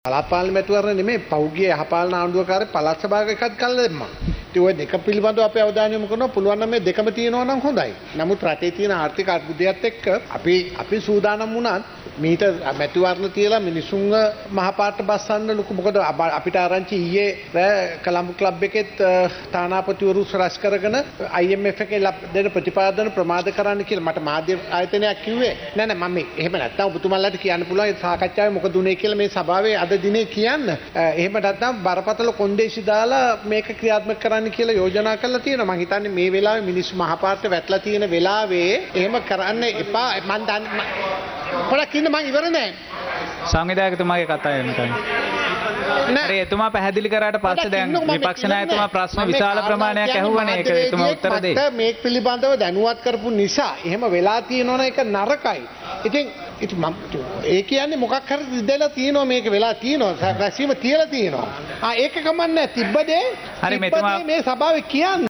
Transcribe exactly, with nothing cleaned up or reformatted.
පළාත් පාලන මැතිවරණ නෙමෙයි පෞද්ගලික යහපාලන ආණ්ඩුවකාරය පළාත් සභාවක එකත් කල් දෙම්මා. ඉතින් ওই දෙක පිළිබඳව අපි අවධානය යොමු කරනවා පුළුවන් නම් මේ දෙකම තියෙනවා නම් හොඳයි. නමුත් රටේ තියෙන ආර්ථික අර්බුදයත් එක්ක අපි අපි සූදානම් වුණත් මීට මැතිවරණ තියලා මිනිසුන්ව මහපාට බස්සන්න ලොකු මොකද අපිට ආරංචි ඊයේ කොළඹ ක්ලබ් එකෙත් තානාපතිවරු රැස් කරගෙන I M F එකේ දෙන ප්‍රතිපාදන ප්‍රමාද කරන්න කියලා මට මාධ්‍ය ආයතනයක් කිව්වේ. නෑ නෑ මම එහෙම නැත්තම් ඔබතුමාලාට කියන්න පුළුවන් ඒ සාකච්ඡාවේ මොකද උනේ කියලා මේ සභාවේ අද දිනේ කියන්න. එහෙම නැත්තම් බරපතල කොන්දේසි දාලා මේක ක්‍රියාත්මක කරන්න කියලා යෝජනා කරලා තියෙනවා. මම හිතන්නේ මේ වෙලාවේ මිනිස්සු මහපාට වැටලා තියෙන වෙලාවේ එහෙම කරන්න එපා. මම දන්නේ පොඩක් ඉන්න මම ඉවර නෑ. සංවිධායකතුමාගේ කතාව එන්නකයි. හරි එතුමා පැහැදිලි කරාට පස්සේ දැන් විපක්ෂ නායකතුමා ප්‍රශ්න විශාල ප්‍රමාණයක් ඇහුවනේ ඒක එතුමා උත්තර දෙයි. මට මේක පිළිබඳව දැනුවත් කරපු නිසා එහෙම වෙලා තියෙනවනේ ඒක නරකයි. ඉතින් ඉතින් මම ඒ කියන්නේ මොකක් හරි දෙලා තියෙනවා මේක වෙලා තියෙනවා රැසීම තියලා තියෙනවා. ආ ඒක කමන්නේ තිබ්බ දේ හරි මෙතුමා මේ සභාවේ කියන්නේ